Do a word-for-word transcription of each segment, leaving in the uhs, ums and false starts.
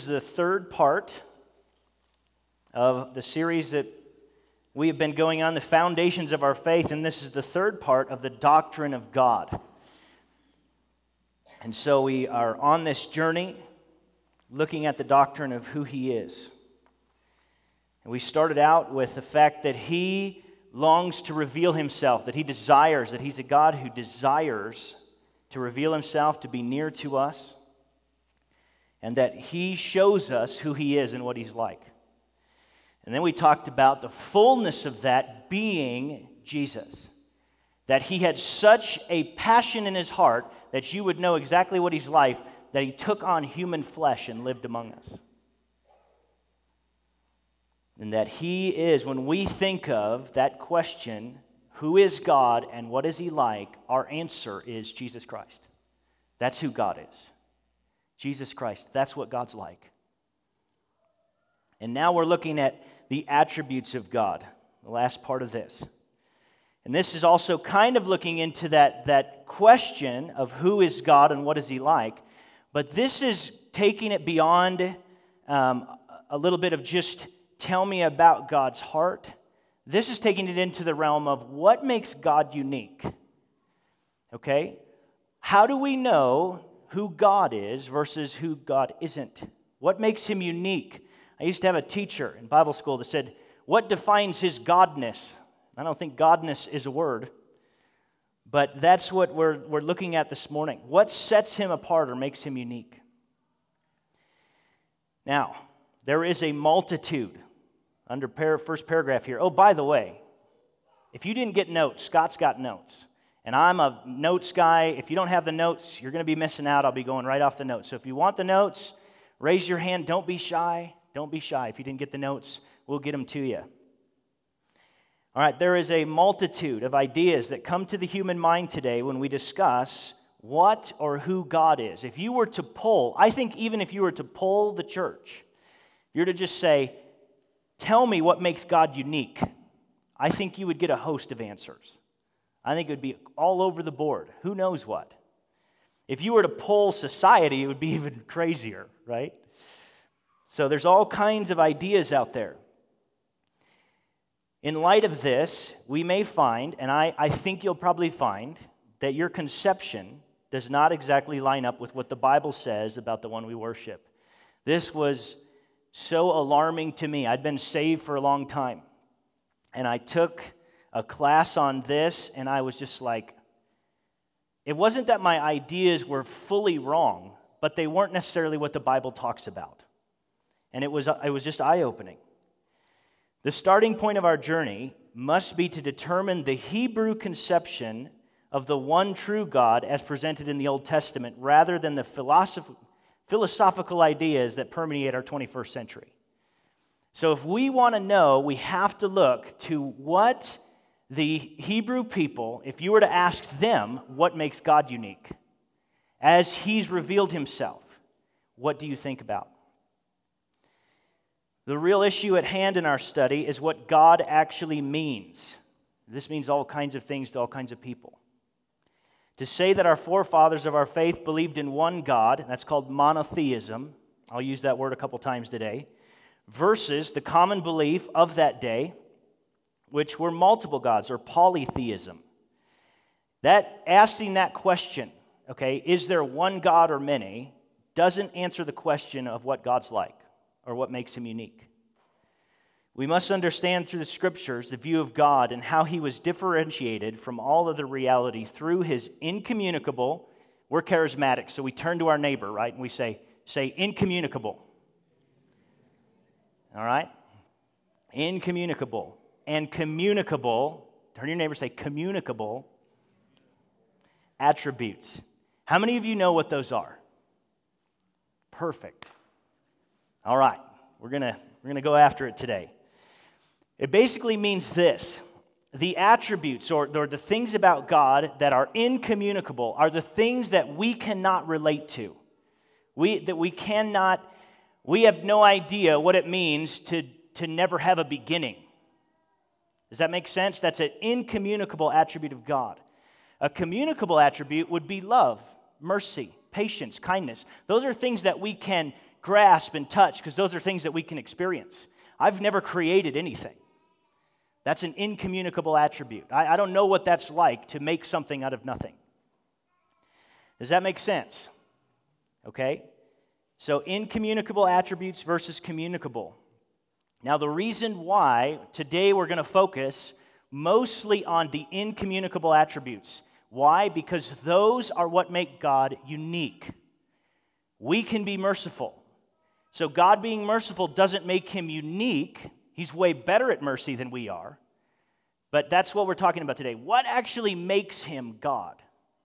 The third part of the series that we have been going on, the foundations of our faith, and this is the third part of the doctrine of God. And so we are on this journey looking at the doctrine of who He is. And we started out with the fact that He longs to reveal Himself, that He desires, that He's a God who desires to reveal Himself, to be near to us, and that He shows us who He is and what He's like. And then we talked about the fullness of that being Jesus. That He had such a passion in His heart that you would know exactly what He's like, that He took on human flesh and lived among us. And that He is, when we think of that question, who is God and what is He like, our answer is Jesus Christ. That's who God is. Jesus Christ, that's what God's like. And now we're looking at the attributes of God, the last part of this. And this is also kind of looking into that, that question of who is God and what is He like. But this is taking it beyond um, a little bit of just tell me about God's heart. This is taking it into the realm of what makes God unique. Okay? How do we know who God is versus who God isn't? What makes Him unique? I used to have a teacher in Bible school that said, what defines His godness? I don't think godness is a word, but that's what we're, we're looking at this morning. What sets Him apart or makes Him unique? Now, there is a multitude under par- first paragraph here. Oh, by the way, if you didn't get notes, Scott's got notes. And I'm a notes guy. If you don't have the notes, you're going to be missing out. I'll be going right off the notes. So if you want the notes, raise your hand. Don't be shy. Don't be shy. If you didn't get the notes, we'll get them to you. All right, there is a multitude of ideas that come to the human mind today when we discuss what or who God is. If you were to poll, I think even if you were to poll the church, you're to just say, tell me what makes God unique, I think you would get a host of answers. I think it would be all over the board. Who knows what? If you were to poll society, it would be even crazier, right? So there's all kinds of ideas out there. In light of this, we may find, and I, I think you'll probably find, that your conception does not exactly line up with what the Bible says about the one we worship. This was so alarming to me. I'd been saved for a long time, and I took a class on this, and I was just like, it wasn't that my ideas were fully wrong, but they weren't necessarily what the Bible talks about. And it was, it was just eye-opening. The starting point of our journey must be to determine the Hebrew conception of the one true God as presented in the Old Testament, rather than the philosoph- philosophical ideas that permeate our twenty-first century. So if we want to know, we have to look to what the Hebrew people, if you were to ask them what makes God unique, as He's revealed Himself, what do you think about? The real issue at hand in our study is what God actually means. This means all kinds of things to all kinds of people. To say that our forefathers of our faith believed in one God, that's called monotheism, I'll use that word a couple times today, versus the common belief of that day, which were multiple gods, or polytheism. That, asking that question, okay, is there one God or many, doesn't answer the question of what God's like, or what makes Him unique. We must understand through the Scriptures the view of God and how He was differentiated from all other reality through His incommunicable, we're charismatic, so we turn to our neighbor, right, and we say, say incommunicable. All right? Incommunicable. And communicable, turn to your neighbor and say communicable attributes. How many of you know what those are? Perfect. All right, we're gonna we're gonna go after it today. It basically means this: the attributes or, or the things about God that are incommunicable are the things that we cannot relate to. We that we cannot, we have no idea what it means to, to never have a beginning. Does that make sense? That's an incommunicable attribute of God. A communicable attribute would be love, mercy, patience, kindness. Those are things that we can grasp and touch, because those are things that we can experience. I've never created anything. That's an incommunicable attribute. I, I don't know what that's like to make something out of nothing. Does that make sense? Okay? So incommunicable attributes versus communicable. Now the reason why today we're going to focus mostly on the incommunicable attributes. Why? Because those are what make God unique. We can be merciful. So God being merciful doesn't make him unique. He's way better at mercy than we are. But that's what we're talking about today. What actually makes him God?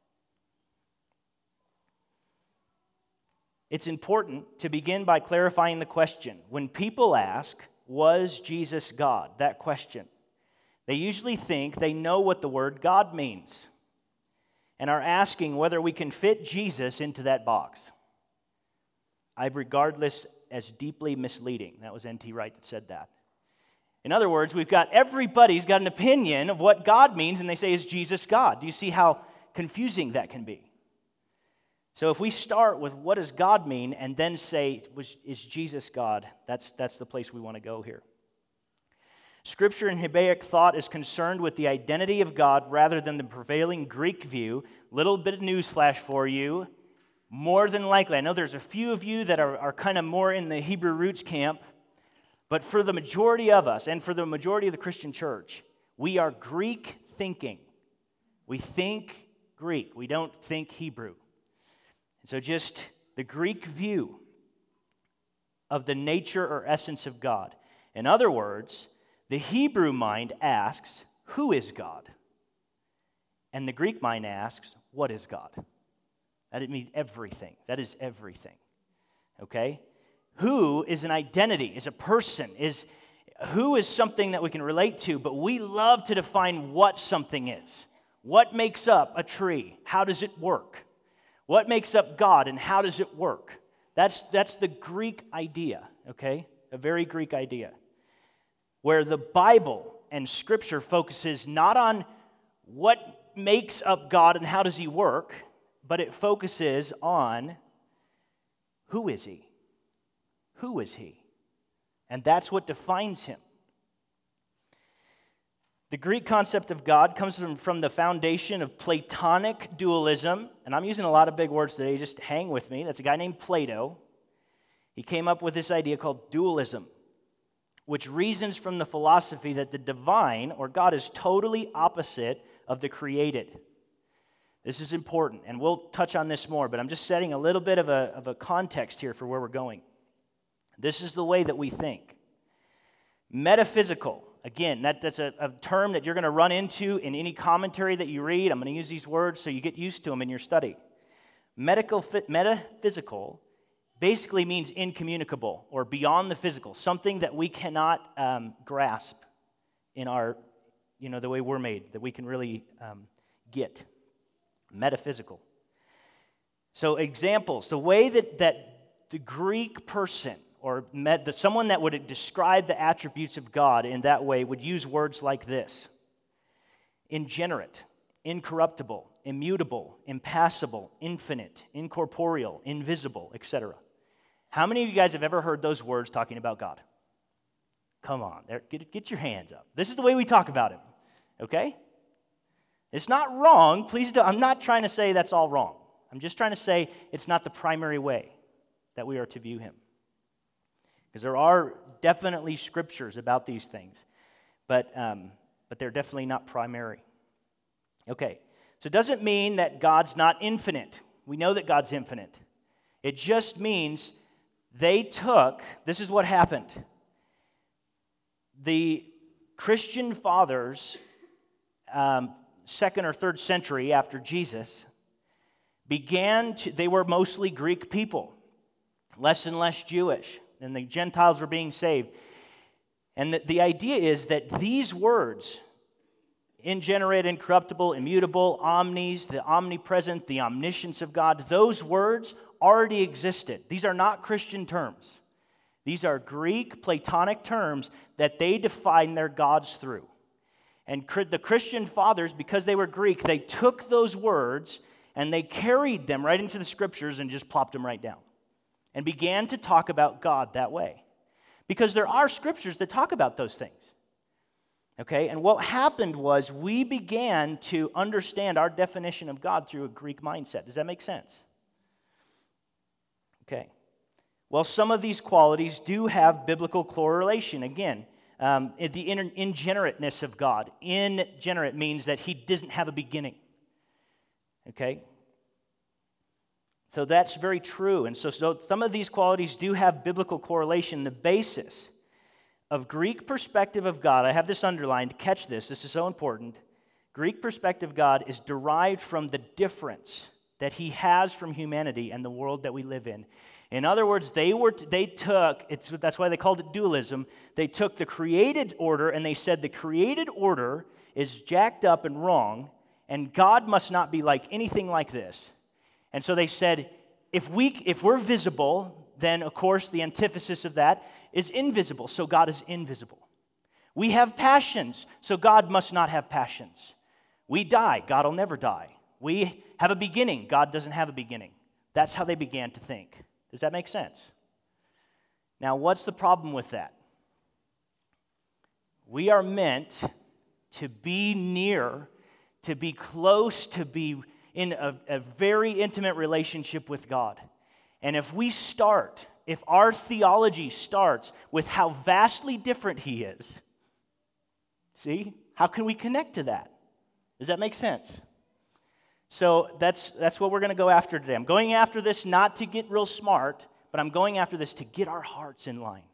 It's important to begin by clarifying the question. When people ask, was Jesus God? That question. They usually think they know what the word God means and are asking whether we can fit Jesus into that box. I regard this as deeply misleading. That was N T Wright that said that. In other words, we've got everybody's got an opinion of what God means, and they say, is Jesus God? Do you see how confusing that can be? So if we start with what does God mean and then say, is Jesus God, that's, that's the place we want to go here. Scripture in Hebraic thought is concerned with the identity of God rather than the prevailing Greek view. Little bit of newsflash for you. More than likely, I know there's a few of you that are, are kind of more in the Hebrew roots camp, but for the majority of us and for the majority of the Christian church, we are Greek thinking. We think Greek. We don't think Hebrew. So just the Greek view of the nature or essence of God. In other words, the Hebrew mind asks, who is God? And the Greek mind asks, what is God? That means everything. That is everything. Okay? Who is an identity, is a person, is who is something that we can relate to, but we love to define what something is. What makes up a tree? How does it work? What makes up God and how does it work? That's, that's the Greek idea, okay? A very Greek idea. Where the Bible and Scripture focuses not on what makes up God and how does he work, but it focuses on who is he? Who is he? And that's what defines him. The Greek concept of God comes from, from the foundation of Platonic dualism, and I'm using a lot of big words today, just hang with me. That's a guy named Plato. He came up with this idea called dualism, which reasons from the philosophy that the divine, or God, is totally opposite of the created. This is important, and we'll touch on this more, but I'm just setting a little bit of a, of a context here for where we're going. This is the way that we think. Metaphysical. Again, that, that's a, a term that you're going to run into in any commentary that you read. I'm going to use these words so you get used to them in your study. Medical, metaphysical basically means incommunicable or beyond the physical, something that we cannot um, grasp in our, you know, the way we're made, that we can really um, get. Metaphysical. So examples, the way that, that the Greek person or met, the, someone that would describe the attributes of God in that way would use words like this: ingenerate, incorruptible, immutable, impassible, infinite, incorporeal, invisible, et cetera. How many of you guys have ever heard those words talking about God? Come on, there, get, get your hands up. This is the way we talk about him, okay? It's not wrong. Please don't, I'm not trying to say that's all wrong. I'm just trying to say it's not the primary way that we are to view him. Because there are definitely scriptures about these things, but, um, but they're definitely not primary. Okay, so it doesn't mean that God's not infinite. We know that God's infinite. It just means they took, this is what happened. The Christian fathers, um, second or third century after Jesus, began to, they were mostly Greek people, less and less Jewish, and the Gentiles were being saved. And the, the idea is that these words, ingenerate, incorruptible, immutable, omnis, the omnipresent, the omniscience of God, those words already existed. These are not Christian terms. These are Greek, Platonic terms that they define their gods through. And the Christian fathers, because they were Greek, they took those words and they carried them right into the scriptures and just plopped them right down. and began to talk about God that way. Because there are scriptures that talk about those things. Okay, and what happened was we began to understand our definition of God through a Greek mindset. Does that make sense? Okay. Well, some of these qualities do have biblical correlation. Again, um, the ingenerateness of God. Ingenerate means that he doesn't have a beginning. Okay? So that's very true. And so, so some of these qualities do have biblical correlation. The basis of Greek perspective of God, I have this underlined, catch this, this is so important. Greek perspective of God is derived from the difference that he has from humanity and the world that we live in. In other words, they were they took, it's, that's why they called it dualism, they took the created order and they said the created order is jacked up and wrong, and God must not be like anything like this. And so they said, if, we, if we're visible, then, of course, the antithesis of that is invisible, so God is invisible. We have passions, so God must not have passions. We die, God will never die. We have a beginning, God doesn't have a beginning. That's how they began to think. Does that make sense? Now, what's the problem with that? We are meant to be near, to be close, to be in a, a very intimate relationship with God. And if we start, if our theology starts with how vastly different he is, see, how can we connect to that? Does that make sense? So that's, that's what we're going to go after today. I'm going after this not to get real smart, but I'm going after this to get our hearts in line.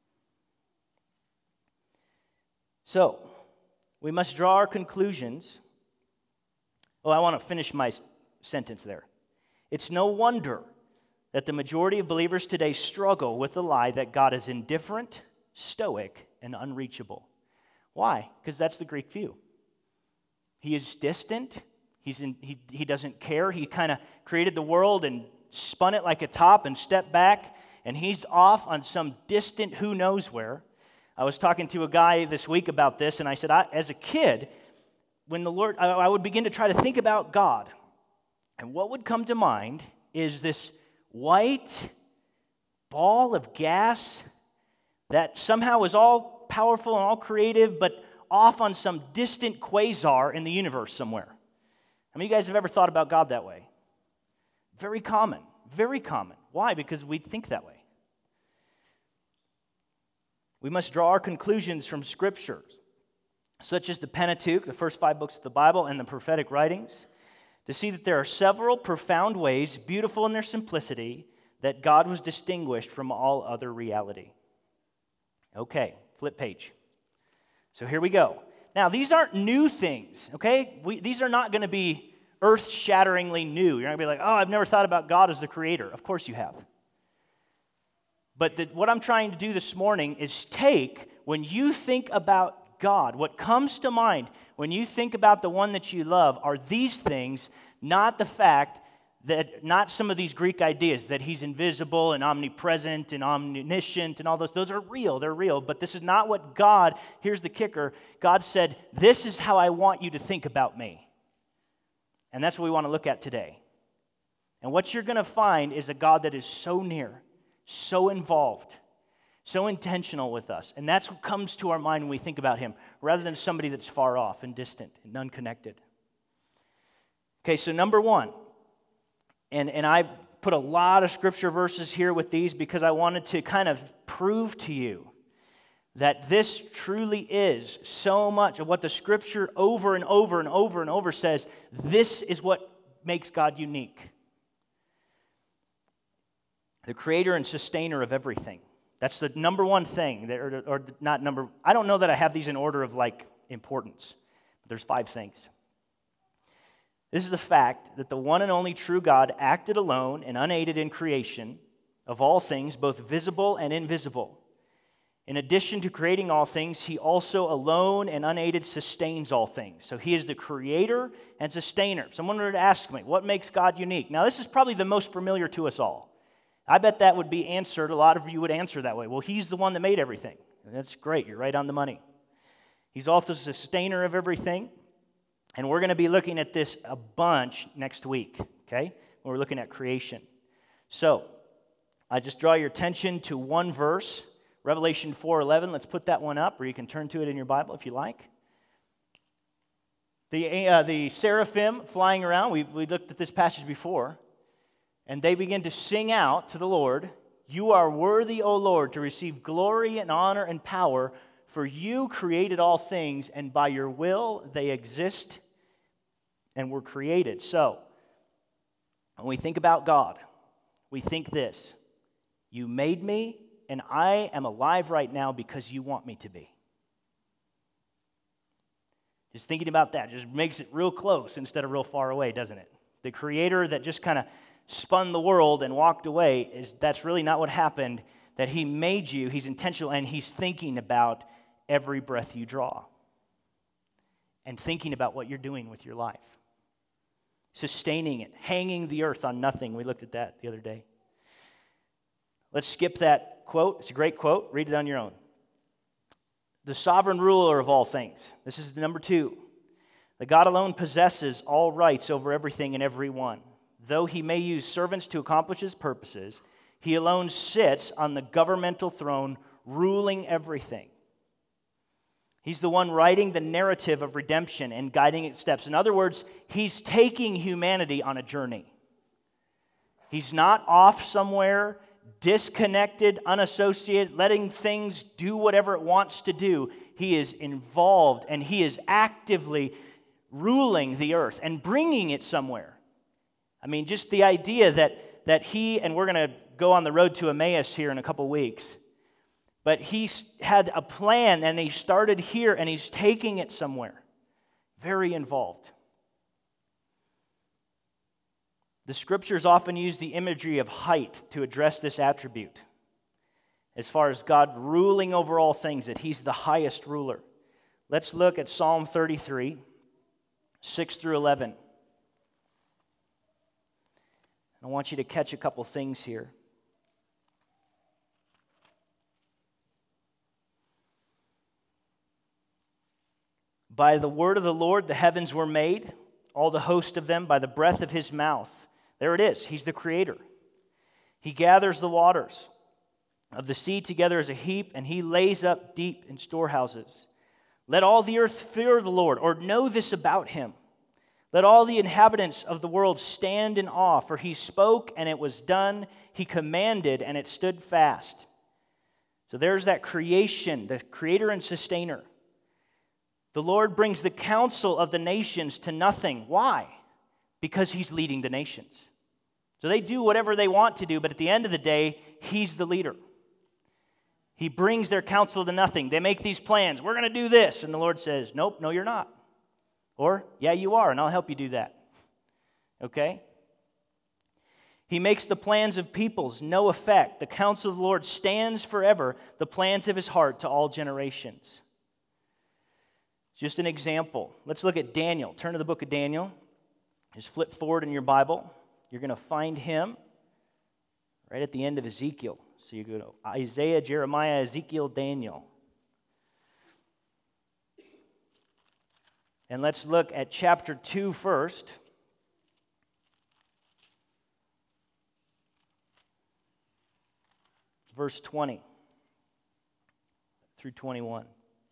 So, we must draw our conclusions. Oh, I want to finish my sentence there. It's no wonder that the majority of believers today struggle with the lie that God is indifferent, stoic, and unreachable. Why? Because that's the Greek view. He is distant. He's in, he, he doesn't care. He kind of created the world and spun it like a top and stepped back, and he's off on some distant who knows where. I was talking to a guy this week about this, and I said, I, as a kid, when the Lord, I, I would begin to try to think about God, and what would come to mind is this white ball of gas that somehow is all powerful and all creative, but off on some distant quasar in the universe somewhere. How many of you guys have ever thought about God that way? Very common, very common. Why? Because we think that way. We must draw our conclusions from scriptures, such as the Pentateuch, the first five books of the Bible, and the prophetic writings, to see that there are several profound ways, beautiful in their simplicity, that God was distinguished from all other reality. Okay, flip page. So here we go. Now, these aren't new things, okay? We, these are not going to be earth-shatteringly new. You're not going to be like, oh, I've never thought about God as the creator. Of course you have. But the, what I'm trying to do this morning is take, when you think about God, what comes to mind when you think about the one that you love are these things, not the fact that, not some of these Greek ideas that he's invisible and omnipresent and omniscient and all those. Those are real, they're real, but this is not what God, here's the kicker, God said, this is how I want you to think about me. And that's what we want to look at today. And what you're going to find is a God that is so near, so involved, so intentional with us. And that's what comes to our mind when we think about him, rather than somebody that's far off and distant and unconnected. Okay, so number one, and, and I put a lot of scripture verses here with these because I wanted to kind of prove to you that this truly is so much of what the scripture over and over and over and over says. This is what makes God unique. The creator and sustainer of everything. That's the number one thing, or, or not number, I don't know that I have these in order of like importance, but there's five things. This is the fact that the one and only true God acted alone and unaided in creation of all things, both visible and invisible. In addition to creating all things, he also alone and unaided sustains all things. So he is the creator and sustainer. Someone were to ask me, what makes God unique? Now, this is probably the most familiar to us all. I bet that would be answered. A lot of you would answer that way. Well, he's the one that made everything. And that's great. You're right on the money. He's also the sustainer of everything. And we're going to be looking at this a bunch next week, okay? When we're looking at creation. So, I just draw your attention to one verse, Revelation four eleven. Let's put that one up, or you can turn to it in your Bible if you like. The, uh, the seraphim flying around, we've, we looked at this passage before, and they begin to sing out to the Lord, "You are worthy, O Lord, to receive glory and honor and power, for you created all things, and by your will they exist and were created." So, when we think about God, we think this: you made me, and I am alive right now because you want me to be. Just thinking about that just makes it real close instead of real far away, doesn't it? The Creator that just kind of spun the world and walked away, is that's really not what happened. That He made you, He's intentional, and He's thinking about every breath you draw. And thinking about what you're doing with your life. Sustaining it, hanging the earth on nothing. We looked at that the other day. Let's skip that quote. It's a great quote. Read it on your own. The sovereign ruler of all things. This is number two. The God alone possesses all rights over everything and everyone. Though He may use servants to accomplish His purposes, He alone sits on the governmental throne, ruling everything. He's the one writing the narrative of redemption and guiding its steps. In other words, He's taking humanity on a journey. He's not off somewhere, disconnected, unassociated, letting things do whatever it wants to do. He is involved, and He is actively ruling the earth and bringing it somewhere. I mean, just the idea that, that He, and we're going to go on the road to Emmaus here in a couple weeks, but He had a plan, and He started here, and He's taking it somewhere. Very involved. The Scriptures often use the imagery of height to address this attribute, as far as God ruling over all things, that He's the highest ruler. Let's look at Psalm thirty-three, six through eleven. I want you to catch a couple things here. By the word of the Lord the heavens were made, all the host of them by the breath of His mouth. There it is. He's the Creator. He gathers the waters of the sea together as a heap, and He lays up deep in storehouses. Let all the earth fear the Lord, or know this about Him. Let all the inhabitants of the world stand in awe, for He spoke, and it was done. He commanded, and it stood fast. So there's that creation, the Creator and Sustainer. The Lord brings the counsel of the nations to nothing. Why? Because He's leading the nations. So they do whatever they want to do, but at the end of the day, He's the leader. He brings their counsel to nothing. They make these plans. We're going to do this. And the Lord says, nope, no, you're not. Or, yeah, you are, and I'll help you do that. Okay? He makes the plans of peoples no effect. The counsel of the Lord stands forever, the plans of His heart to all generations. Just an example. Let's look at Daniel. Turn to the book of Daniel. Just flip forward in your Bible. You're going to find him right at the end of Ezekiel. So you go to Isaiah, Jeremiah, Ezekiel, Daniel. And let's look at chapter two first. Verse twenty through twenty-one.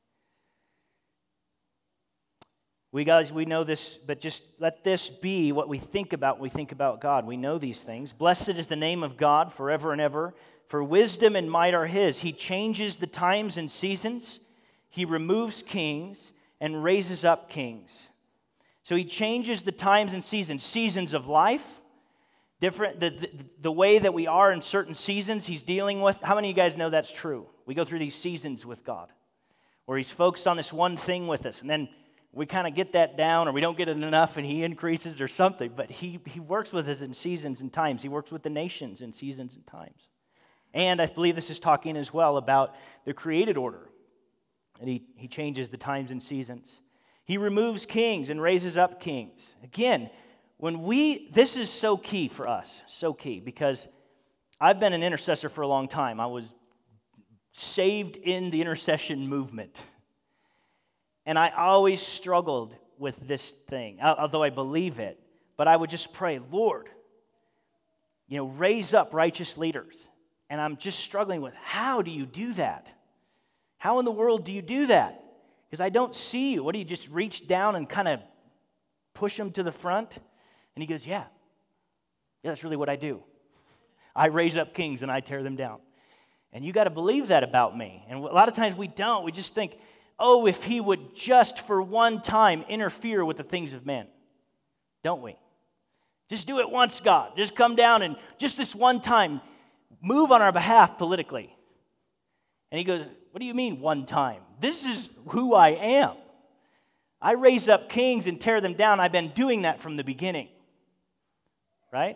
We guys, we know this, but just let this be what we think about when we think about God. We know these things. Blessed is the name of God forever and ever, for wisdom and might are His. He changes the times and seasons. He removes kings and raises up kings. So He changes the times and seasons. Seasons of life, different the, the, the way that we are in certain seasons He's dealing with. How many of you guys know that's true? We go through these seasons with God, where He's focused on this one thing with us, and then we kind of get that down, or we don't get it enough, and He increases or something. But he, he works with us in seasons and times. He works with the nations in seasons and times. And I believe this is talking as well about the created order. And he, he changes the times and seasons. He removes kings and raises up kings. Again, when we, this is so key for us, so key, because I've been an intercessor for a long time. I was saved in the intercession movement. And I always struggled with this thing, although I believe it. But I would just pray, Lord, you know, raise up righteous leaders. And I'm just struggling with, how do you do that? How in the world do you do that? Because I don't see you. What, do you just reach down and kind of push them to the front? And he goes, yeah. Yeah, that's really what I do. I raise up kings and I tear them down. And you got to believe that about me. And a lot of times we don't. We just think, oh, if he would just for one time interfere with the things of men. Don't we? Just do it once, God. Just come down and just this one time move on our behalf politically. And he goes, what do you mean one time? This is who I am. I raise up kings and tear them down. I've been doing that from the beginning. Right?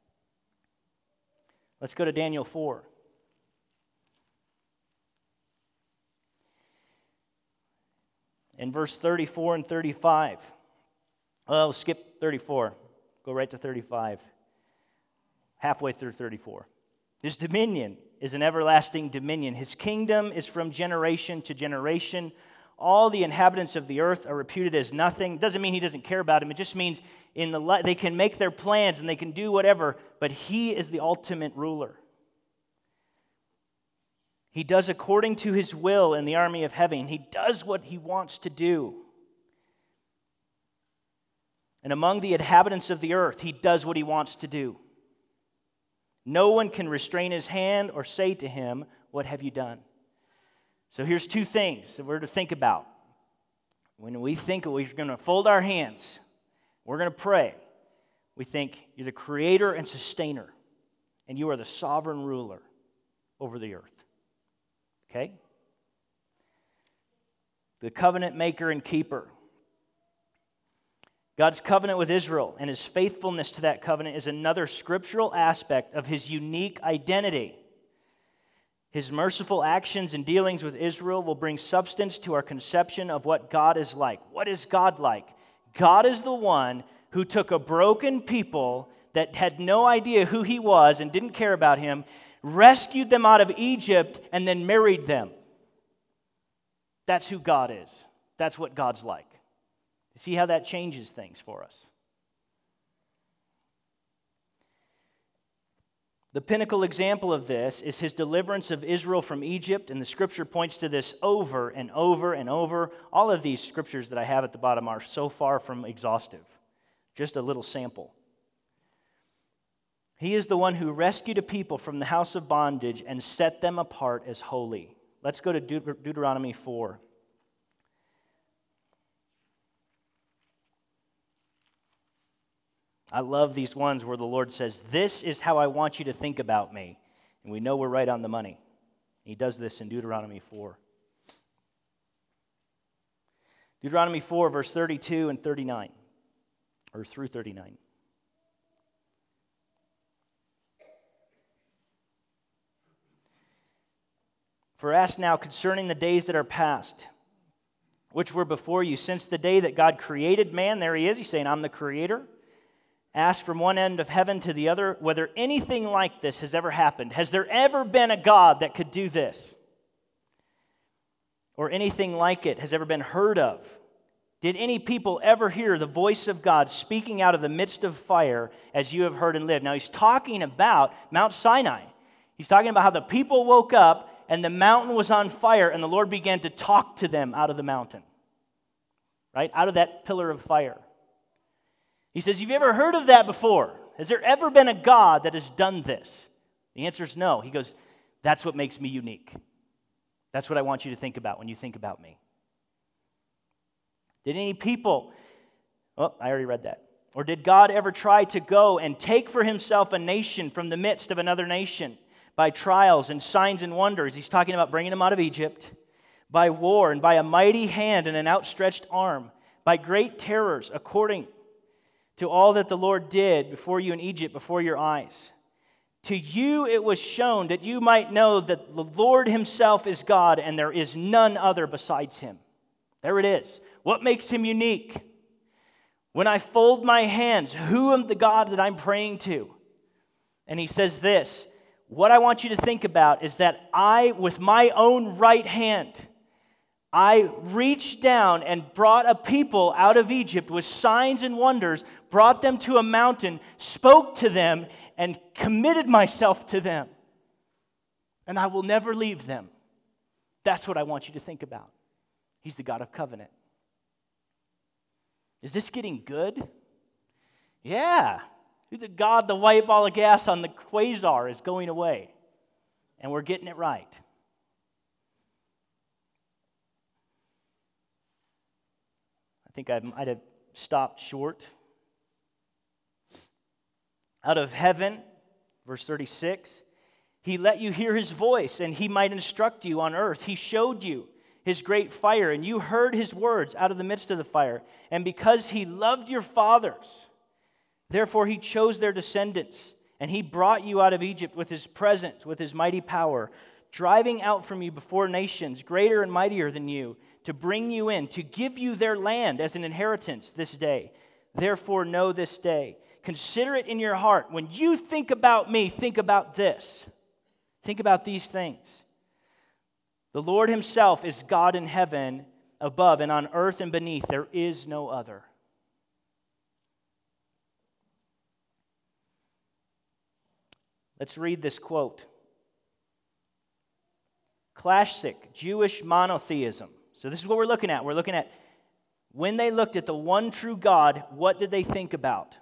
Let's go to Daniel four. In verse thirty-four and thirty-five. Oh, skip thirty-four. Go right to thirty-five. Halfway through thirty-four. His dominion is an everlasting dominion. His kingdom is from generation to generation. All the inhabitants of the earth are reputed as nothing. Doesn't mean he doesn't care about them. It just means in the they can make their plans and they can do whatever, but he is the ultimate ruler. He does according to his will in the army of heaven. He does what he wants to do. And among the inhabitants of the earth, he does what he wants to do. No one can restrain his hand or say to him, what have you done? So here's two things that we're to think about. When we think we're going to fold our hands, we're going to pray, we think you're the creator and sustainer, and you are the sovereign ruler over the earth. Okay? The covenant maker and keeper. God's covenant with Israel and his faithfulness to that covenant is another scriptural aspect of his unique identity. His merciful actions and dealings with Israel will bring substance to our conception of what God is like. What is God like? God is the one who took a broken people that had no idea who he was and didn't care about him, rescued them out of Egypt, and then married them. That's who God is. That's what God's like. See how that changes things for us. The pinnacle example of this is his deliverance of Israel from Egypt, and the scripture points to this over and over and over. All of these scriptures that I have at the bottom are so far from exhaustive. Just a little sample. He is the one who rescued a people from the house of bondage and set them apart as holy. Let's go to Deut- Deuteronomy four. I love these ones where the Lord says, this is how I want you to think about me. And we know we're right on the money. He does this in Deuteronomy four. Deuteronomy four, verse thirty-two and thirty-nine. Or through thirty-nine. For ask now concerning the days that are past, which were before you, since the day that God created man. There he is. He's saying, I'm the creator. Ask from one end of heaven to the other whether anything like this has ever happened. Has there ever been a God that could do this? Or anything like it has ever been heard of? Did any people ever hear the voice of God speaking out of the midst of fire as you have heard and lived? Now he's talking about Mount Sinai. He's talking about how the people woke up and the mountain was on fire and the Lord began to talk to them out of the mountain. Right? Out of that pillar of fire. He says, have you ever heard of that before? Has there ever been a God that has done this? The answer is no. He goes, that's what makes me unique. That's what I want you to think about when you think about me. Did any people, oh, I already read that. Or did God ever try to go and take for himself a nation from the midst of another nation by trials and signs and wonders? He's talking about bringing them out of Egypt, by war and by a mighty hand and an outstretched arm, by great terrors, according to all that the Lord did before you in Egypt, before your eyes. To you it was shown that you might know that the Lord himself is God and there is none other besides him. There it is. What makes him unique? When I fold my hands, who am the God that I'm praying to? And he says this, what I want you to think about is that I, with my own right hand, I reached down and brought a people out of Egypt with signs and wonders, brought them to a mountain, spoke to them, and committed myself to them. and I will never leave them. That's what I want you to think about. He's the God of covenant. Is this getting good? Yeah. The God, the white ball of gas on the quasar is going away, and we're getting it right. I think I might have stopped short. Out of heaven, verse thirty-six, he let you hear his voice, and he might instruct you on earth. He showed you his great fire, and you heard his words out of the midst of the fire. And because he loved your fathers, therefore he chose their descendants, and he brought you out of Egypt with his presence, with his mighty power, driving out from you before nations greater and mightier than you, to bring you in, to give you their land as an inheritance this day. Therefore know this day. Consider it in your heart. When you think about me, think about this. Think about these things. The Lord himself is God in heaven above, and on earth and beneath there is no other. Let's read this quote. Classic Jewish monotheism. So this is what we're looking at. We're looking at when they looked at the one true God, what did they think about?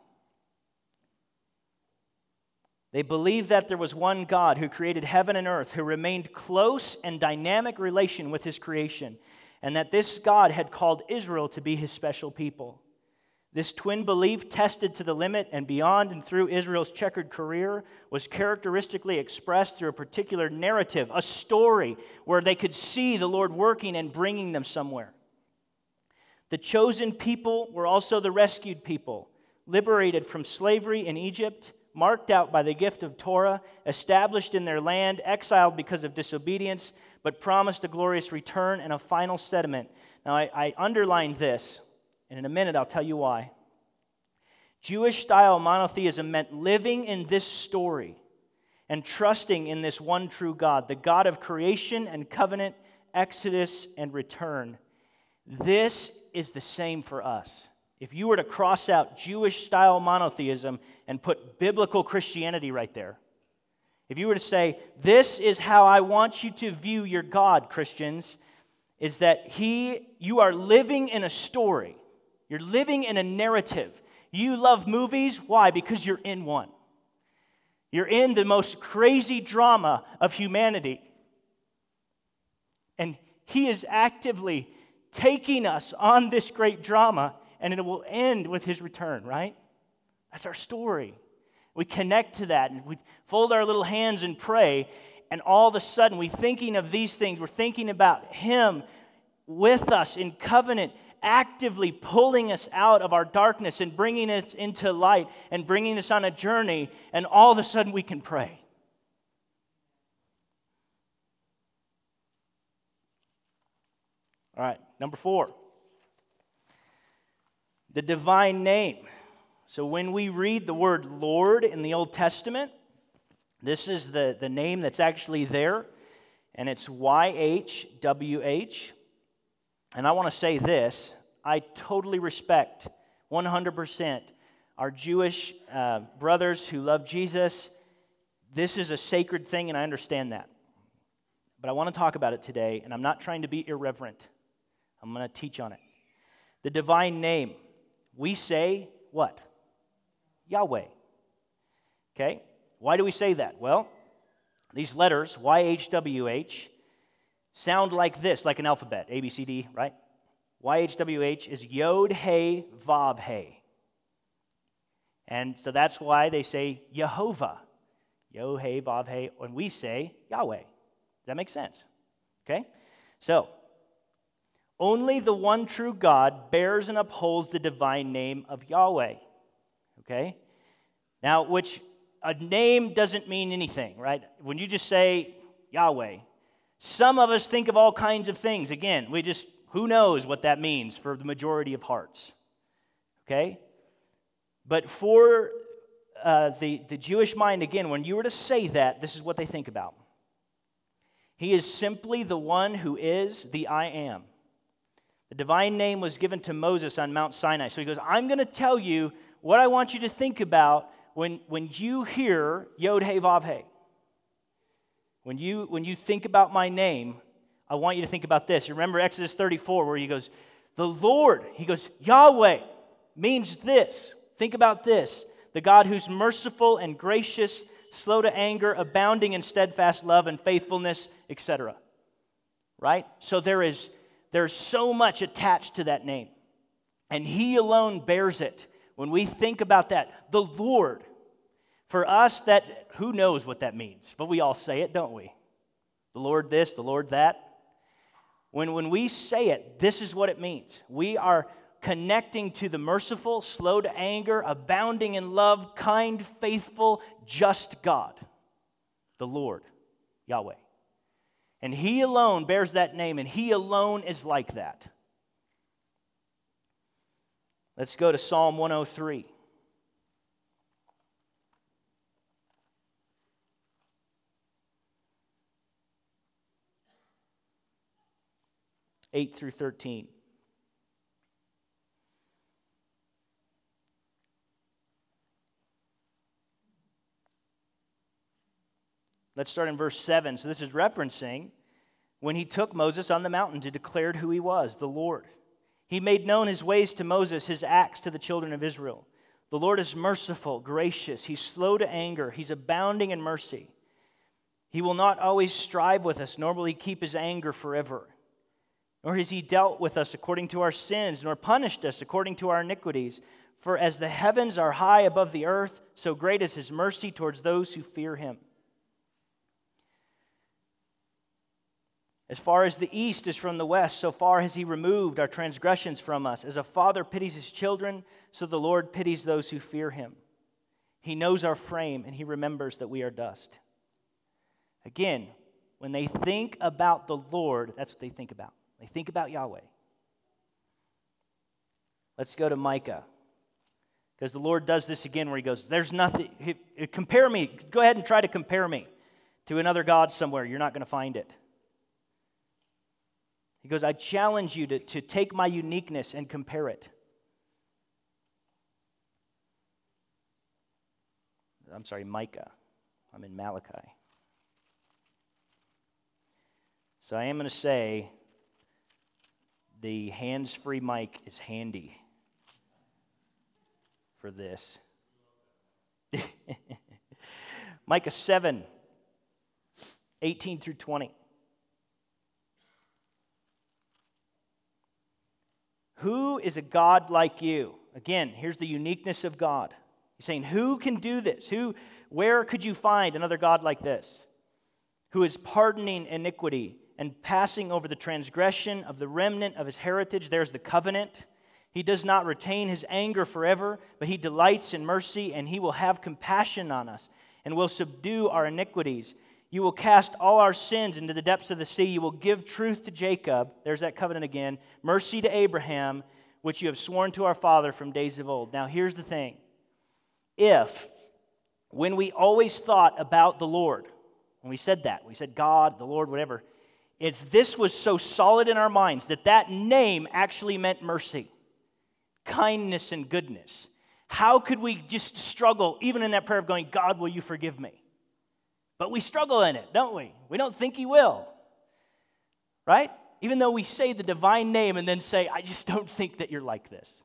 They believed that there was one God who created heaven and earth, who remained close and dynamic relation with his creation, and that this God had called Israel to be his special people. This twin belief, tested to the limit and beyond and through Israel's checkered career, was characteristically expressed through a particular narrative, a story where they could see the Lord working and bringing them somewhere. The chosen people were also the rescued people, liberated from slavery in Egypt, marked out by the gift of Torah, established in their land, exiled because of disobedience, but promised a glorious return and a final settlement. Now, I, I underlined this, and in a minute I'll tell you why. Jewish-style monotheism meant living in this story and trusting in this one true God, the God of creation and covenant, exodus and return. This is the same for us. If you were to cross out Jewish-style monotheism and put biblical Christianity right there, if you were to say, this is how I want you to view your God, Christians, is that he, you are living in a story. You're living in a narrative. You love movies. Why? Because you're in one. You're in the most crazy drama of humanity. And he is actively taking us on this great drama, and it will end with his return, right? That's our story. We connect to that, and we fold our little hands and pray, and all of a sudden we're thinking of these things. We're thinking about him with us in covenant, actively pulling us out of our darkness and bringing us into light and bringing us on a journey, and all of a sudden we can pray. All right, number four. The divine name. So when we read the word Lord in the Old Testament, this is the, the name that's actually there, and it's Y H W H. And I want to say this, I totally respect one hundred percent our Jewish uh, brothers who love Jesus. This is a sacred thing, and I understand that. But I want to talk about it today, and I'm not trying to be irreverent. I'm going to teach on it. The divine name. We say what? Yahweh. Okay? Why do we say that? Well, these letters, Y H W H, sound like this, like an alphabet, A, B, C, D, right? Y H W H is Yod, He, Vav, He. And so that's why they say Yehovah. Yod, He, Vav, He. When we say Yahweh. Does that make sense? Okay? So, only the one true God bears and upholds the divine name of Yahweh. Okay? Now, which a name doesn't mean anything, right? When you just say Yahweh, some of us think of all kinds of things. Again, we just, who knows what that means for the majority of hearts. Okay? But for uh, the, the Jewish mind, again, when you were to say that, this is what they think about. He is simply the one who is the I am. The divine name was given to Moses on Mount Sinai. So he goes, I'm going to tell you what I want you to think about when, when you hear Yod, He, Vav, He. When you, when you think about my name, I want you to think about this. Remember Exodus thirty-four where he goes, the Lord, he goes, Yahweh means this. Think about this. The God who's merciful and gracious, slow to anger, abounding in steadfast love and faithfulness, et cetera. Right? So there is there's so much attached to that name. And he alone bears it. When we think about that, the Lord, for us, that who knows what that means? But we all say it, don't we? The Lord this, the Lord that. When, when we say it, this is what it means. We are connecting to the merciful, slow to anger, abounding in love, kind, faithful, just God, the Lord, Yahweh. And he alone bears that name, and he alone is like that. Let's go to Psalm one oh three. eight through thirteen. Let's start in verse seven. So this is referencing when he took Moses on the mountain to declare who he was, the Lord. He made known his ways to Moses, his acts to the children of Israel. The Lord is merciful, gracious. He's slow to anger. He's abounding in mercy. He will not always strive with us, nor will he keep his anger forever. Nor has he dealt with us according to our sins, nor punished us according to our iniquities. For as the heavens are high above the earth, so great is his mercy towards those who fear him. As far as the east is from the west, so far has he removed our transgressions from us. As a father pities his children, so the Lord pities those who fear him. He knows our frame, and he remembers that we are dust. Again, when they think about the Lord, that's what they think about. They think about Yahweh. Let's go to Micah. Because the Lord does this again where he goes, there's nothing, he, compare me, go ahead and try to compare me to another god somewhere. You're not going to find it. He goes, I challenge you to, to take my uniqueness and compare it. I'm sorry, Micah. I'm in Malachi. So I am going to say the hands-free mic is handy for this. Micah seven, eighteen through twenty. Who is a God like you? Again, here's the uniqueness of God. He's saying, who can do this? Who, where could you find another God like this? Who is pardoning iniquity and passing over the transgression of the remnant of his heritage. There's the covenant. He does not retain his anger forever, but he delights in mercy, and he will have compassion on us and will subdue our iniquities. You will cast all our sins into the depths of the sea. You will give truth to Jacob. There's that covenant again. Mercy to Abraham, which you have sworn to our father from days of old. Now, here's the thing. If, when we always thought about the Lord, when we said that, we said God, the Lord, whatever, if this was so solid in our minds that that name actually meant mercy, kindness, and goodness, how could we just struggle, even in that prayer of going, God, will you forgive me? But we struggle in it, don't we? We don't think he will, right? Even though we say the divine name and then say, I just don't think that you're like this.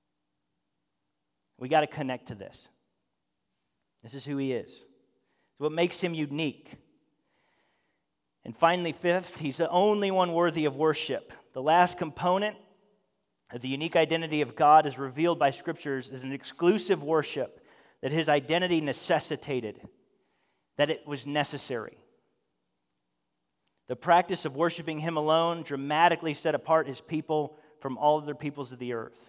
We got to connect to this. This is who he is. It's what makes him unique. And finally, fifth, he's the only one worthy of worship. The last component of the unique identity of God is revealed by Scriptures as an exclusive worship that his identity necessitated, that it was necessary. The practice of worshiping him alone dramatically set apart his people from all other peoples of the earth.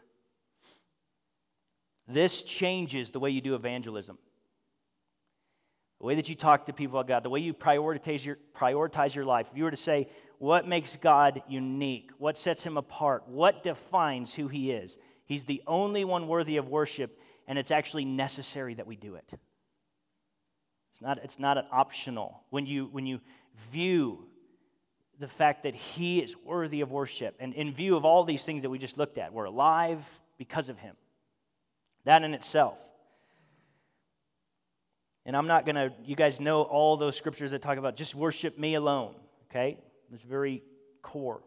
This changes the way you do evangelism. The way that you talk to people about God, the way you prioritize your, prioritize your life. If you were to say, what makes God unique? What sets him apart? What defines who he is? He's the only one worthy of worship, and it's actually necessary that we do it. It's not, it's not an optional. When you, when you view the fact that he is worthy of worship, and in view of all these things that we just looked at, we're alive because of him. That in itself. And I'm not going to, you guys know all those scriptures that talk about just worship me alone, okay? It's very core.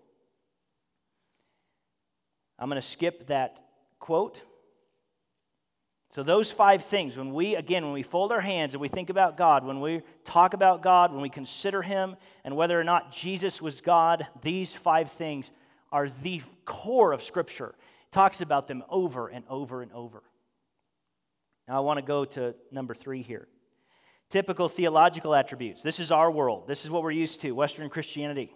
I'm going to skip that quote. So those five things, when we, again, when we fold our hands and we think about God, when we talk about God, when we consider Him, and whether or not Jesus was God, these five things are the core of Scripture. It talks about them over and over and over. Now I want to go to number three here. Typical theological attributes. This is our world. This is what we're used to, Western Christianity.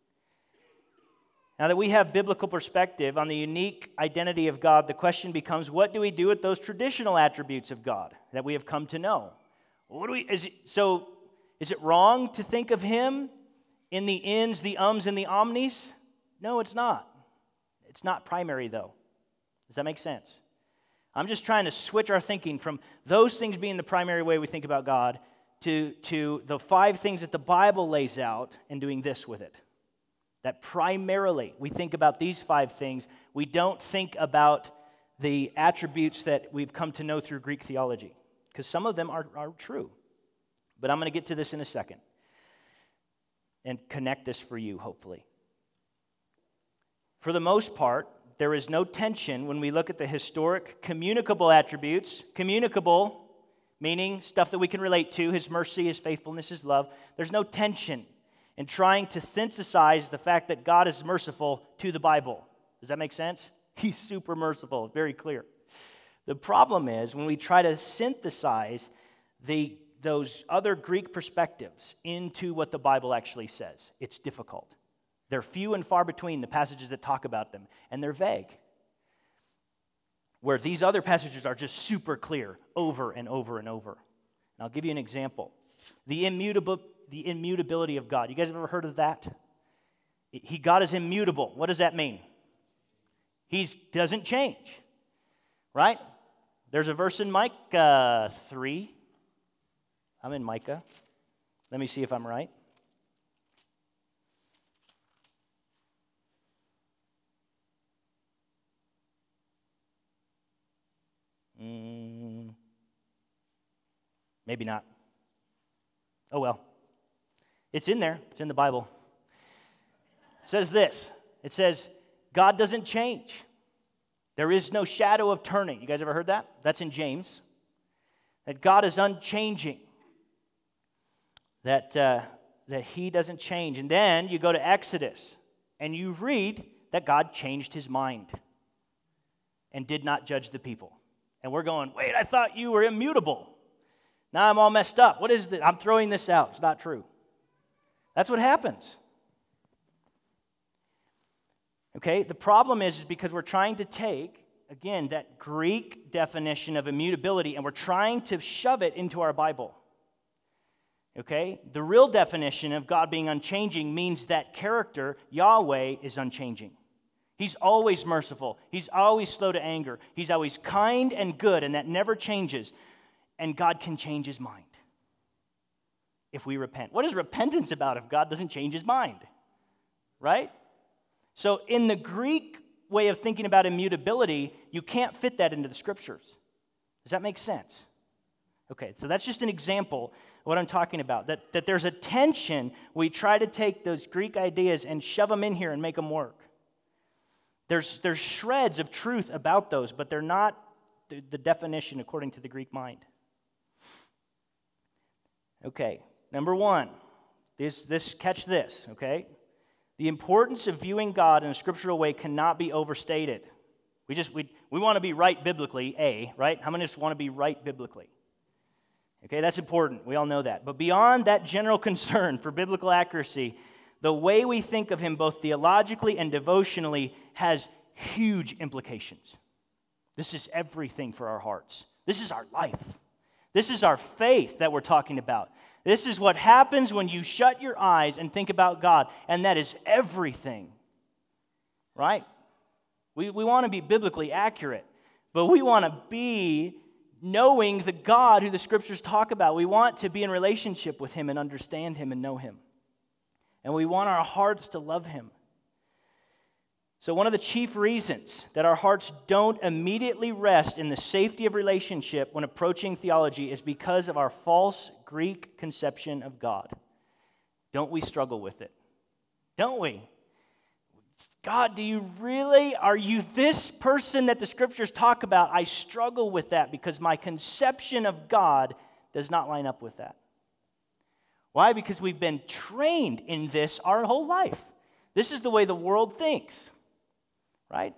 Now that we have biblical perspective on the unique identity of God, the question becomes, what do we do with those traditional attributes of God that we have come to know? What do we? Is it, so, is it wrong to think of Him in the ins, the ums, and the omnis? No, it's not. It's not primary, though. Does that make sense? I'm just trying to switch our thinking from those things being the primary way we think about God to, to the five things that the Bible lays out and doing this with it. That primarily we think about these five things. We don't think about the attributes that we've come to know through Greek theology, because some of them are, are true. But I'm going to get to this in a second and connect this for you, hopefully. For the most part, there is no tension when we look at the historic communicable attributes. Communicable, meaning stuff that we can relate to, His mercy, His faithfulness, His love. There's no tension in trying to synthesize the fact that God is merciful to the Bible. Does that make sense? He's super merciful, very clear. The problem is when we try to synthesize the, those other Greek perspectives into what the Bible actually says, it's difficult. They're few and far between, the passages that talk about them, and they're vague. Where these other passages are just super clear over and over and over. And I'll give you an example. The immutable The immutability of God. You guys have ever heard of that? He, God is immutable. What does that mean? He doesn't change, right? There's a verse in Micah three. I'm in Micah. Let me see if I'm right. Mm, maybe not. Oh well. It's in there. It's in the Bible. It says this. It says, God doesn't change. There is no shadow of turning. You guys ever heard that? That's in James. That God is unchanging. That, uh, that He doesn't change. And then you go to Exodus, and you read that God changed His mind and did not judge the people. And we're going, wait, I thought you were immutable. Now I'm all messed up. What is this? I'm throwing this out. It's not true. That's what happens. Okay, the problem is, is because we're trying to take, again, that Greek definition of immutability, and we're trying to shove it into our Bible. Okay, the real definition of God being unchanging means that character, Yahweh, is unchanging. He's always merciful. He's always slow to anger. He's always kind and good, and that never changes. And God can change His mind if we repent. What is repentance about if God doesn't change His mind? Right? So in the Greek way of thinking about immutability, you can't fit that into the Scriptures. Does that make sense? Okay, so that's just an example of what I'm talking about. That, that there's a tension. We try to take those Greek ideas and shove them in here and make them work. There's, there's shreds of truth about those, but they're not the, the definition according to the Greek mind. Okay, number one, this, this, catch this, okay? The importance of viewing God in a scriptural way cannot be overstated. We just, we, we want to be right biblically, A, right? How many of us want to be right biblically? Okay, that's important. We all know that. But beyond that general concern for biblical accuracy, the way we think of Him both theologically and devotionally has huge implications. This is everything for our hearts. This is our life. This is our faith that we're talking about. This is what happens when you shut your eyes and think about God, and that is everything, right? We, we want to be biblically accurate, but we want to be knowing the God who the Scriptures talk about. We want to be in relationship with Him and understand Him and know Him. And we want our hearts to love Him. So one of the chief reasons that our hearts don't immediately rest in the safety of relationship when approaching theology is because of our false Greek conception of God. Don't we struggle with it? Don't we? God, do you really? Are you this person that the Scriptures talk about? I struggle with that because my conception of God does not line up with that. Why? Because we've been trained in this our whole life. This is the way the world thinks. Right?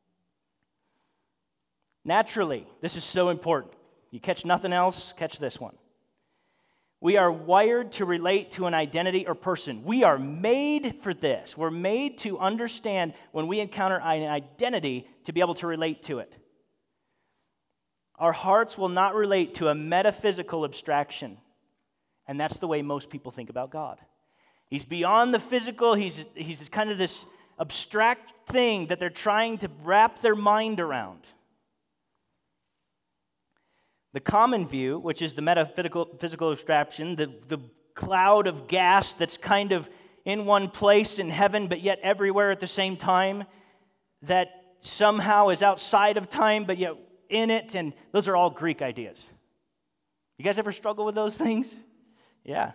Naturally, this is so important. You catch nothing else, catch this one. We are wired to relate to an identity or person. We are made for this. We're made to understand when we encounter an identity to be able to relate to it. Our hearts will not relate to a metaphysical abstraction. And that's the way most people think about God. He's beyond the physical. He's, he's kind of this abstract thing that they're trying to wrap their mind around. The common view, which is the metaphysical physical abstraction, the, the cloud of gas that's kind of in one place in heaven but yet everywhere at the same time, that somehow is outside of time but yet in it, and those are all Greek ideas. You guys ever struggle with those things? Yeah.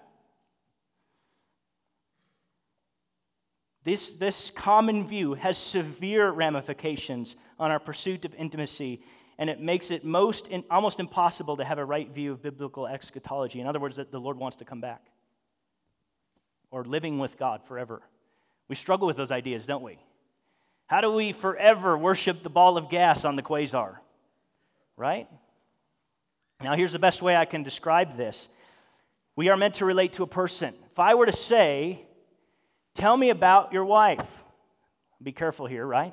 This, this common view has severe ramifications on our pursuit of intimacy, and it makes it most in, almost impossible to have a right view of biblical eschatology. In other words, that the Lord wants to come back, or living with God forever. We struggle with those ideas, don't we? How do we forever worship the ball of gas on the quasar? Right? Now, here's the best way I can describe this. We are meant to relate to a person. If I were to say, tell me about your wife. Be careful here, right?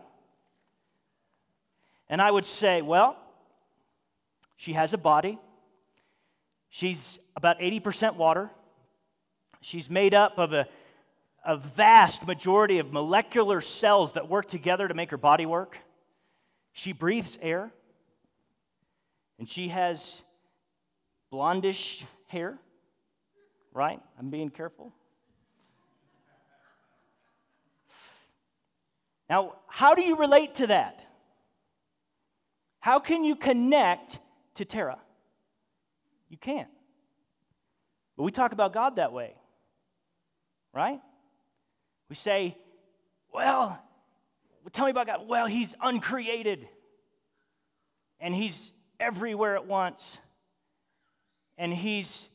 And I would say, well, she has a body. She's about eighty percent water. She's made up of a, a vast majority of molecular cells that work together to make her body work. She breathes air. And she has blondish hair. Right? I'm being careful. Now, how do you relate to that? How can you connect to Tara? You can't. But we talk about God that way, right? We say, well, tell me about God. Well, he's uncreated, and he's everywhere at once, and he's,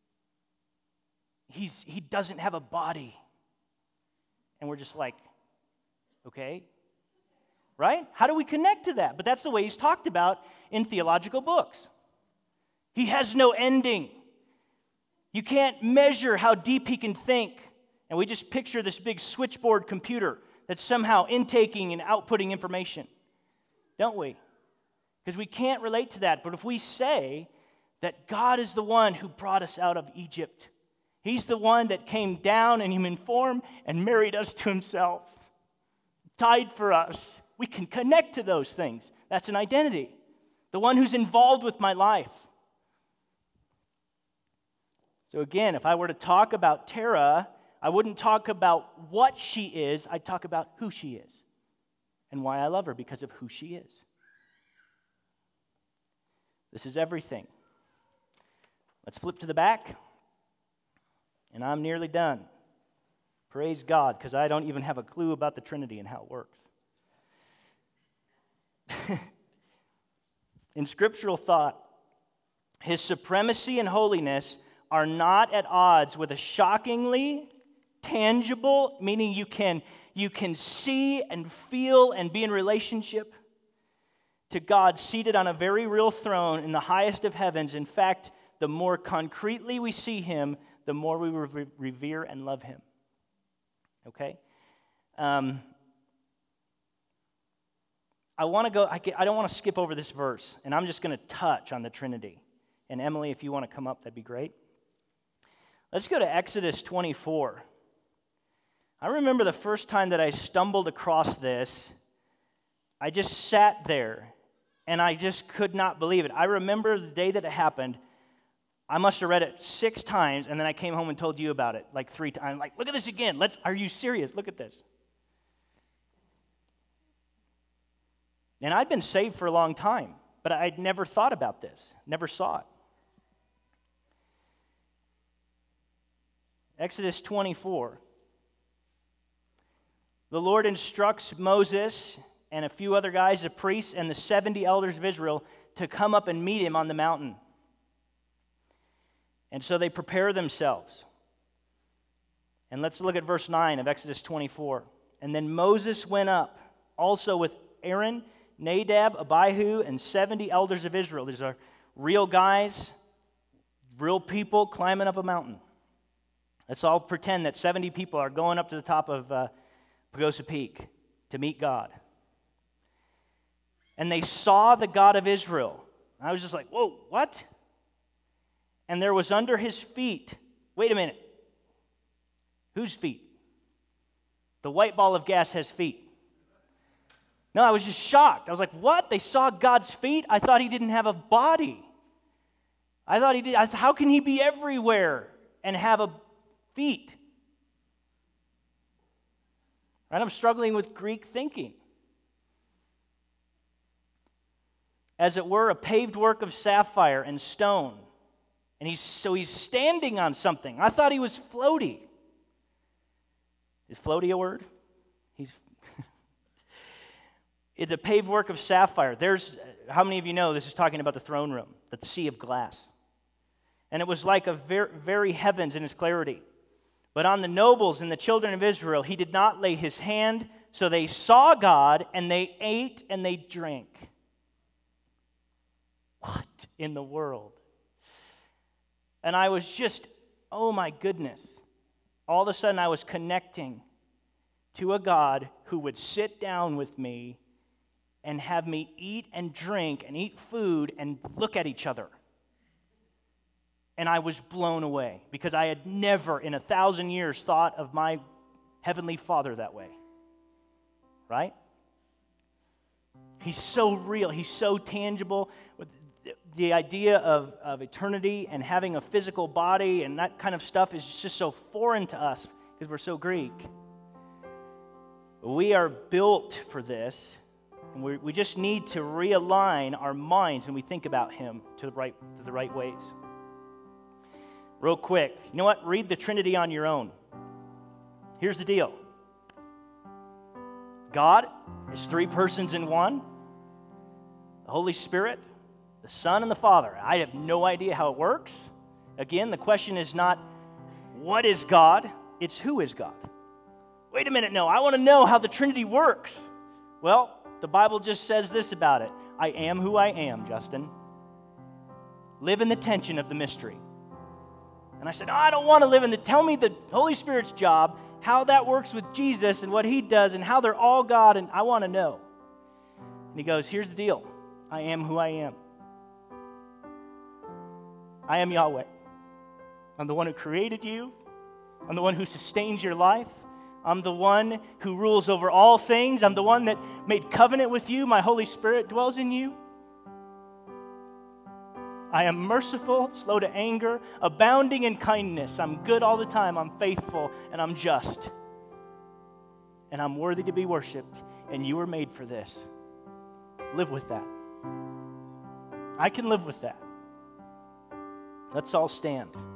he's he doesn't have a body. And we're just like, okay, right? How do we connect to that? But that's the way he's talked about in theological books. He has no ending. You can't measure how deep he can think. And we just picture this big switchboard computer that's somehow intaking and outputting information, don't we? Because we can't relate to that. But if we say that God is the one who brought us out of Egypt, he's the one that came down in human form and married us to himself, died for us. We can connect to those things. That's an identity. The one who's involved with my life. So again, if I were to talk about Tara, I wouldn't talk about what she is. I'd talk about who she is and why I love her because of who she is. This is everything. Let's flip to the back. And I'm nearly done. Praise God, because I don't even have a clue about the Trinity and how it works. In scriptural thought, his supremacy and holiness are not at odds with a shockingly tangible, meaning you can, you can see and feel and be in relationship to God seated on a very real throne in the highest of heavens. In fact, the more concretely we see him, the more we re- revere and love him. Okay? Um, I want to go, I, get, I don't want to skip over this verse, and I'm just going to touch on the Trinity. And Emily, if you want to come up, that'd be great. Let's go to Exodus twenty-four. I remember the first time that I stumbled across this, I just sat there, and I just could not believe it. I remember the day that it happened. I must have read it six times, and then I came home and told you about it like three times. I'm like, look at this again. Let's. Are you serious? Look at this. And I'd been saved for a long time, but I'd never thought about this, never saw it. Exodus twenty-four. The Lord instructs Moses and a few other guys, the priests, and the seventy elders of Israel to come up and meet him on the mountain. And so they prepare themselves. And let's look at verse nine of Exodus twenty-four. And then Moses went up, also with Aaron, Nadab, Abihu, and seventy elders of Israel. These are real guys, real people climbing up a mountain. Let's all pretend that seventy people are going up to the top of uh, Pagosa Peak to meet God. And they saw the God of Israel. I was just like, whoa, what? And there was under his feet, wait a minute, whose feet? The white ball of gas has feet. No, I was just shocked. I was like, what? They saw God's feet? I thought he didn't have a body. I thought he did. I thought, how can he be everywhere and have a feet? And I'm struggling with Greek thinking. As it were, a paved work of sapphire and stone. And he's so he's standing on something. I thought he was floaty. Is floaty a word? He's It's a paved work of sapphire. There's how many of you know this is talking about the throne room, the sea of glass. And it was like a very, very heavens in its clarity. But on the nobles and the children of Israel, he did not lay his hand, so they saw God, and they ate and they drank. What in the world? And I was just, oh my goodness. All of a sudden I was connecting to a God who would sit down with me and have me eat and drink and eat food and look at each other. And I was blown away because I had never in a thousand years thought of my Heavenly Father that way. Right? He's so real. He's so tangible. The idea of, of eternity and having a physical body and that kind of stuff is just so foreign to us because we're so Greek. We are built for this, and we, we just need to realign our minds when we think about Him to the right, to the right ways. Real quick, you know what? Read the Trinity on your own. Here's the deal. God is three persons in one. The Holy Spirit, the Son, and the Father. I have no idea how it works. Again, the question is not, what is God? It's who is God? Wait a minute, no, I want to know how the Trinity works. Well, the Bible just says this about it. I am who I am, Justin. Live in the tension of the mystery. And I said, oh, I don't want to live in the, tell me the Holy Spirit's job, how that works with Jesus and what He does and how they're all God, and I want to know. And He goes, here's the deal. I am who I am. I am Yahweh. I'm the one who created you. I'm the one who sustains your life. I'm the one who rules over all things. I'm the one that made covenant with you. My Holy Spirit dwells in you. I am merciful, slow to anger, abounding in kindness. I'm good all the time. I'm faithful, and I'm just. And I'm worthy to be worshiped, and you were made for this. Live with that. I can live with that. Let's all stand.